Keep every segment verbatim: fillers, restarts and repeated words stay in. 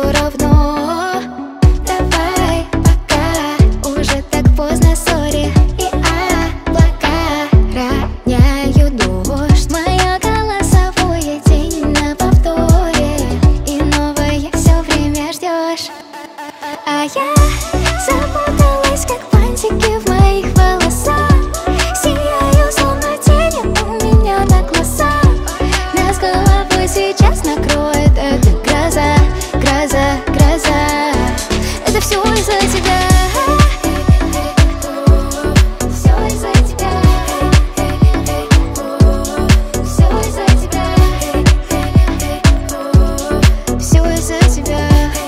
все равно. Давай пока, уже так поздно, сори. И облака роняют дождь. Мое голосовое день на повторе, и новое все время ждешь. А я запуталась, как бантики в моих волосах. Сияю, словно тени у меня на глазах. Нас головой сейчас накроет эта гроза, гроза, гроза. Это все из-за тебя. Все из-за тебя. Все из-за тебя. Все из-за тебя.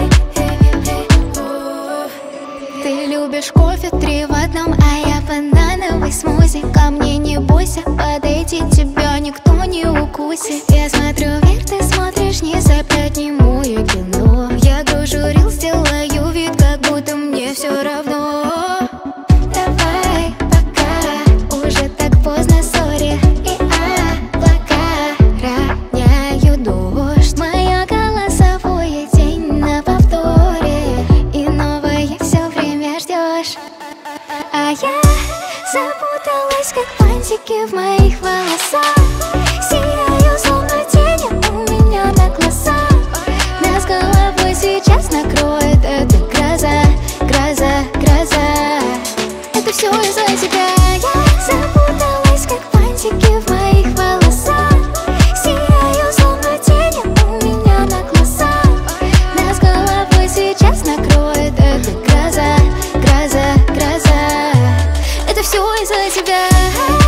Ты любишь кофе три в одном, а я банановый смузи. Ко мне не бойся подойти, тебя никто не укусит. Я смотрю вверх, ты смотришь вниз, опять немое кино. Я гружу рилс, делаю вид, как будто мне все равно. Давай пока, уже так поздно, сори. И облака роняют дождь. Мое голосовое день на повторе, и новое все время ждешь. А я запуталась, как бантики в моих волосах. Сияю, словно тени у меня на глазах. Нас головой сейчас накроет эта гроза, гроза, гроза. Это все из-за тебя. Я запуталась, как бантики в моих волосах. Сияю, словно тени у меня на глазах. Нас головой сейчас накроет эта гроза, гроза, гроза. Это все из-за тебя.